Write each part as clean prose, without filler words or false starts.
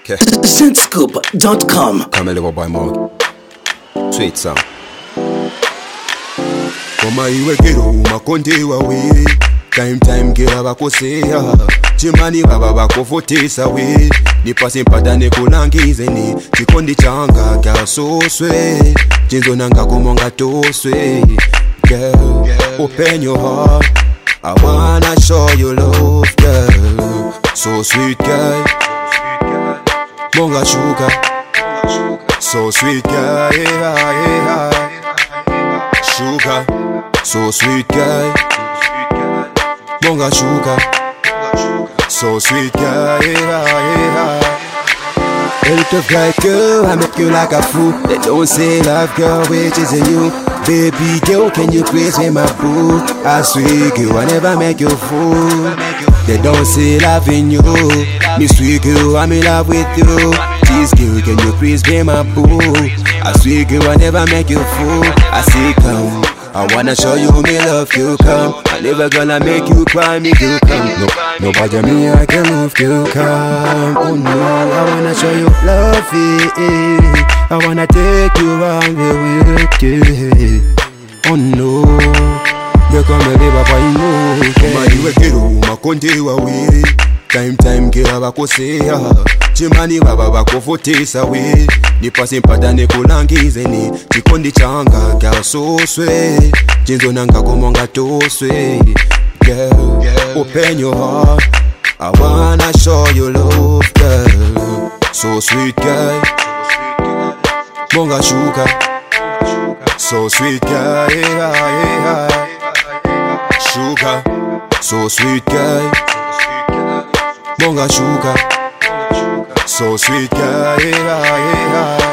Okay. Zentscoop.com. Come a little boy Mark. Sweet sound. Koma iwe kero makonde wawe. Time kera bakosea. Chimani baba bakofotesa we. Nipase mpatane kulangizeni. Chikondi changa gasoswe. Jinzo nanga kumonga toswe. Girl, open your heart. I wanna show you love, girl. So sweet, girl. Monga sugar. So sweet, girl. Yeah. Sugar. So sweet, girl. Monga sugar. So sweet, girl. Yeah. Help of like girl, I make you like a fool. They don't say love, girl, which is in you. Baby girl, can you praise me, my boo? I swear, girl, I never make you fool. They don't say love in you. Me sweet girl, I'm in love with you. This girl, can you praise me, my boo? I swear, girl, I never make you fool. I say come, I wanna show you me love, you come. I never gonna make you cry, me you come. Nobody me, I can move, you come. Oh no, I wanna show you love, I wanna take you around with you. Oh no, you come and live up, I know. Koma iwe kero makonde wawe. Time kera bakosea. Chimani baba bakofotesa we. Nipase mpatane kulangizeni. Chikondi changa gasoswe. Jinzo nanga kumonga toswe. Girl, open your heart. I wanna show you love, girl. So sweet, girl. Monga sugar. So sweet, girl. Yeah. Sugar. So sweet, girl. Monga sugar. So sweet, girl. Yeah.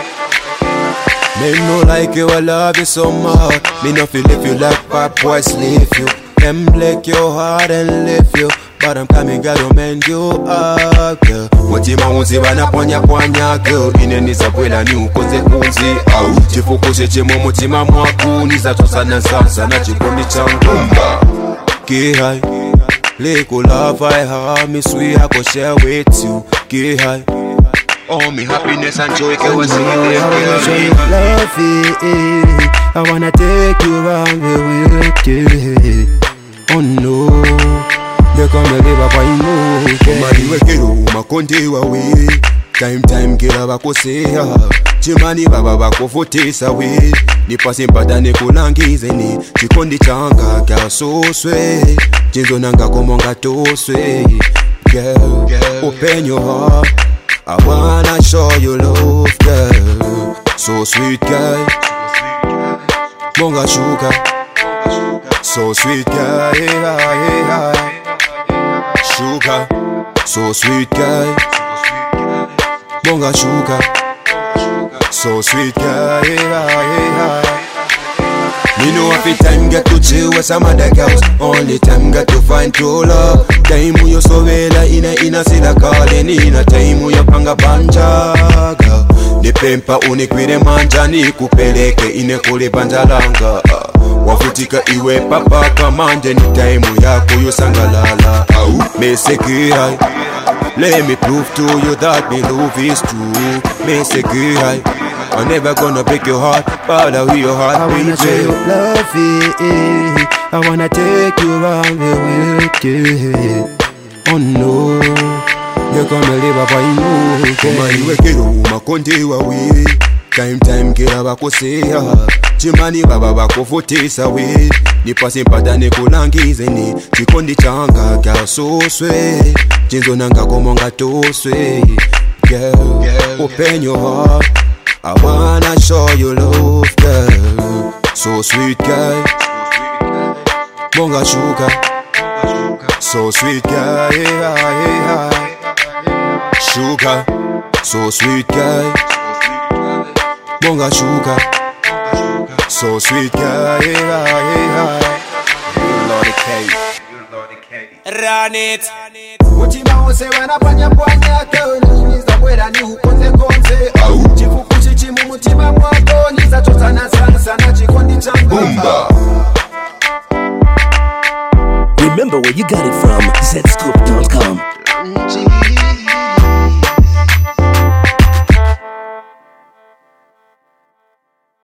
Me no like you, I love you so much. Me no feel if you like bad boys leave you. Them break your heart and lift you. But I'm coming, girl, to mend you up, girl. Mutima unzi wanaponya girl. Ineniza kwela ni ukoze kunzi. Chifukuse chemo mutima mwaku. Niza tosana sasa na chikondi changu. Get high. Leko love I have. Me sweet I go share with you. Get high. Oh, me happiness and joy can we see you. Love it. I wanna take you around with you. Oh no, you come and live up, I know. Koma iwe kero makonde wawe. Time kera bakosea. Chimani baba bakofotesa we. Nipase mpatane kulangizeni. Chikondi changa gasoswe. Jinzo nanga kumonga toswe. Girl, open your heart. I wanna show you love, girl. So sweet, girl. Monga sugar. So sweet, girl. Yeah. Sugar. So sweet, girl. Monga sugar. So sweet, girl. Yeah. Me know every time get to chill with some other girls. Only time get to find true love. Time you so well ina sila calling in a time you panga banja girl. Nipempa unikwire manja nikupeleke ine kule banjalanga. Wafutika iwe papa kamande ni time yako yosangalala. Me say girl, let me prove to you that me love is true. Me say girl, I'm never gonna break your heart, but I'll your heart. I wanna show you love, I wanna take you around with you. Oh no, you come and live up, I know. Koma iwe kero makonde wawe. Time kera bakosea. Chimani baba bakofotesa we. Nipase mpatane kulangizeni. Chikondi changa gasoswe. Jinzo nanga kumonga toswe. Girl, open your heart. I wanna show you love, girl. So sweet, girl. Monga sugar. So sweet, girl. Yeah. Sugar. So sweet, girl. Monga sugar. So sweet, girl. Yeah. You Lordy K. Run it. Mutima ose wanapanya girl. Niza kwela ni ukonze konze. Chifukushi chimu mutima mwako. Niza tosana sana chikondi changu. Remember where you got it from. Zentscoop.com.